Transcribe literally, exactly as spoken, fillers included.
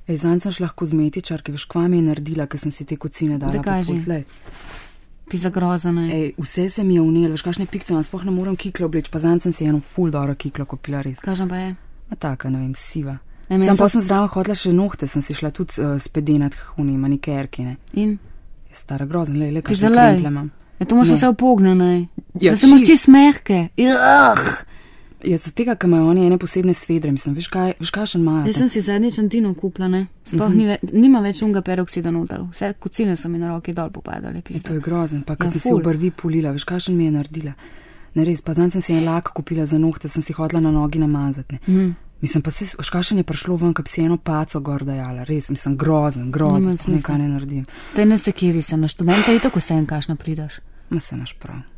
Ej, zanj sem šla kozmetičar, ki veš, kva mi je naredila, ker sem si te kocine dala. Da kaži. Pisa grozane. Ej, vse se mi je unijelo, veš, kakšne pikce, vam sploh ne morem kiklo obleč, pa zanj sem si eno ful dobro kiklo kupila res. Kažem pa je? Ma taka, ne vem, siva. E, Sam so... pa sem zraven hodila še nohte, sem si šla tudi uh, spedenat huni, manikerki, ne. In? Je stara grozna, le, le, kakšne kremple imam. Je to možno vse upogne, ne? Ja, da se imaš čist mehke. Ugh! Ja, za tega, ker imajo oni ene posebne svedre, mislim, veš kaj, veš kakšen imajo. Jaz sem si zadnjič Antino kupila, ne? Sploh mm-hmm. ni ve, nima več unga peroksida noter. Vse kocine so mi na roki dol popadale. Je, to je grozen, pa ko ja, si si obrvi pulila, veš kakšen mi je naredila. Ne res, pa zanj sem si en lak kupila za nohte, sem si hodila na nogi namazati, ne. Mm. Mislim, pa se, veš kakšen je prišlo ven, kad bi si eno paco gor dajala, res, mislim, grozen, grozen, sploh nekaj ne naredim. Te ne sekiri se na študenta, i tako vse en kašno pridaš. Ma se imaš prav.